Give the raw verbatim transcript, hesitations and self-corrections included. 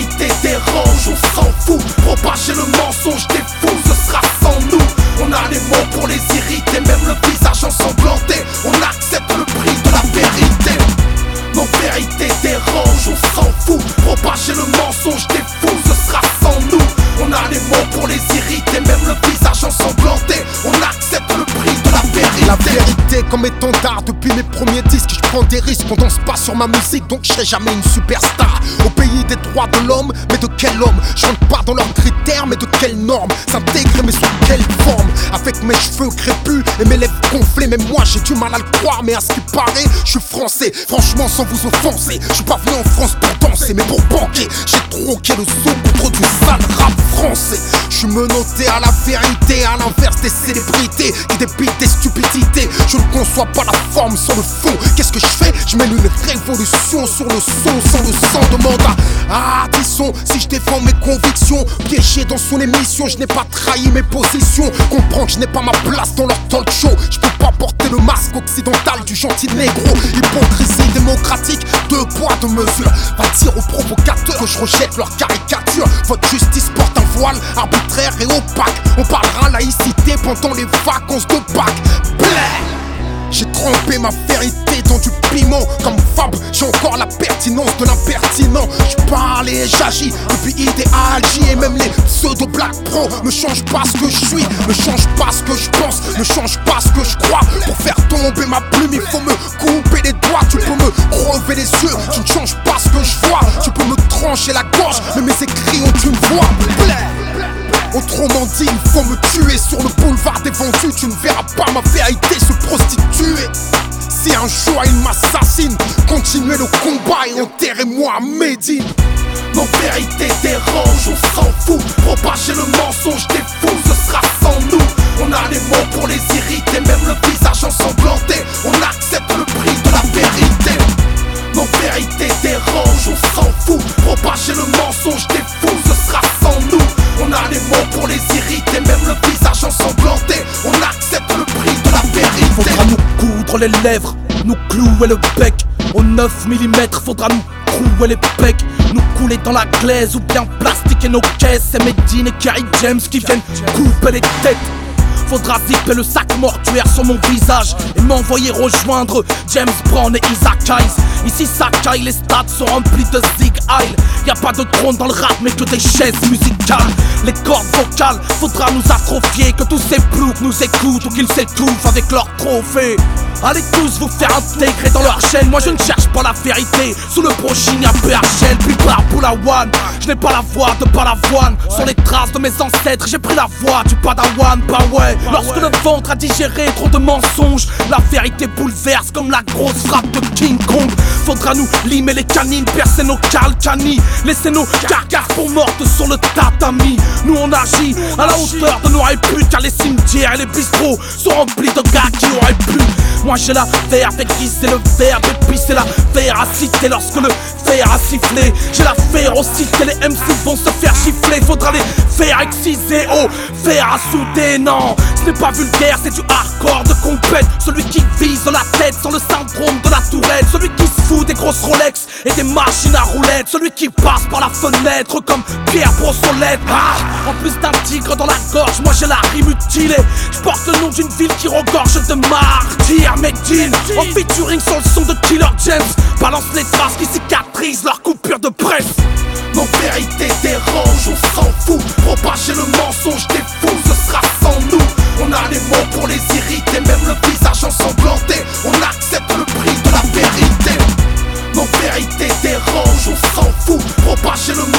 vérité dérange, on s'en fout. Propager le mensonge des fous, ce sera sans nous. On a les mots pour les irriter, même le visage ensanglanté. On accepte le prix de la vérité. Nos vérités dérangent, on s'en fout. Propager le mensonge des fous, ce sera sans nous. On a les mots pour les irriter, même le visage ensanglanté. On accepte le prix de la vérité. La vérité comme étendard, depuis mes premiers disques, je prends des risques, on danse pas sur ma musique, donc je serai jamais une superstar. Au pays des droits de l'homme, mais de quel homme? Je rentre pas dans leurs critères, mais de quelles normes? S'intégrer, mais sous quelle forme? Avec mes cheveux crépus et mes lèvres gonflées, mais moi j'ai du mal à le croire, mais à ce qui paraît, je suis français. Franchement, sans vous offenser, je suis pas venu en France pour danser, mais pour banquer. J'ai troqué le son contre du sale rap français. Je suis menotté à la vérité, à l'inverse des célébrités qui débitent des stupidités. Je ne conçois pas la forme sans le fond. Qu'est-ce que je fais? Je mène une révolution sur le son, sans le sang de mandat. Ah, disons, si je défends mes convictions, piégé dans son émission, je n'ai pas trahi mes positions. Comprends que je n'ai pas ma place dans leur talk show. Je peux pas porter le masque occidental du gentil négro. Hypocrisie démocratique, deux poids, deux mesures. Va dire aux provocateurs que je rejette leur caricature. Votre justice porte un voile arbitraire et opaque. On parlera laïcité pendant les vacances de Pâques. J'ai trempé ma vérité dans du piment. Comme Fab, j'ai encore la pertinence de l'impertinent. Je parle et j'agis depuis idéologie. Et même les pseudo-black pro ne changent pas ce que je suis, ne changent pas ce que je pense, ne changent pas ce que je crois. Pour faire tomber ma plume, il faut me couper les doigts. Tu peux me crever les yeux, tu ne changes pas ce que je vois. Tu peux me trancher la gorge, mais mes écrits ont une voix. Autrement dit, il faut me tuer sur le boulevard des vendus. Tu ne verras pas ma vérité se prostituer. Si un jour il m'assassine, continuez le combat et enterrez-moi à Médine. Nos vérités dérangent, on s'en fout. Propager le mensonge des fous, ce sera sans nous. On a les mots pour les irriter, même le visage ensanglanté. On accepte le prix de la vérité. Nos vérités dérangent, on s'en fout. Propager le mensonge des fous, ce sera sans nous. On a les mots pour les irriter, même le visage ensanglanté. On accepte le prix de la vérité. Faudra nous coudre les lèvres, nous clouer le bec. Au neuf millimètres, faudra nous trouer les pecs. Nous couler dans la glaise ou bien plastiquer nos caisses. C'est Medine et Kerry James qui viennent couper les têtes. Faudra zipper le sac mortuaire sur mon visage et m'envoyer rejoindre James Brown et Isaac Hayes. Ici ça caille, les stades sont remplis de Zig Heil. Y'a pas de trône dans le rap mais que des chaises musicales. Les cordes vocales, faudra nous atrophier. Que tous ces ploucs nous écoutent ou qu'ils s'étouffent avec leurs trophées. Allez tous vous faire intégrer dans leur chaîne. Moi je ne cherche pas la vérité. Sous le broching à P H L, puis par Boulawan. Je n'ai pas la voix de Balavoine. Sur les traces de mes ancêtres, j'ai pris la voix du Padawan. Bah ouais, lorsque le ventre a digéré trop de mensonges, la vérité bouleverse comme la grosse frappe de King Kong. Faudra nous limer les canines, percer nos calcanis, laisser nos carcasses pour mortes sur le tatami. Nous on agit à la hauteur de nos réputes, car les cimetières et les bistrots sont remplis de gars qui auraient pu. Moi j'ai la verve aiguisée, le verbe épicé, la véracité lorsque le fer a sifflé. J'ai la férocité, les M C vont se faire gifler. Faudra les faire exciser, oh, fer à souder, non. Ce n'est pas vulgaire, c'est du hardcore de compète. Celui qui vise la tête sans le syndrome de la tourette. Celui qui se fout des grosses Rolex et des machines à roulettes. Celui qui passe par la fenêtre comme Pierre Brossolette. Ah, en plus d'un tigre dans la gorge, moi j'ai la rime mutilée. Je porte le nom d'une ville qui regorge de martyrs. Medine, en featuring sur le son de Killer James. Balance les traces qui cicatrisent leur coupure de presse. Nos vérités dérangent, on s'en fout. Propager le mensonge des fous, ce sera sans nous. On a les mots pour les irriter, même le visage ensanglanté. On accepte le prix de la vérité. Nos vérités dérangent, on s'en fout. Propager le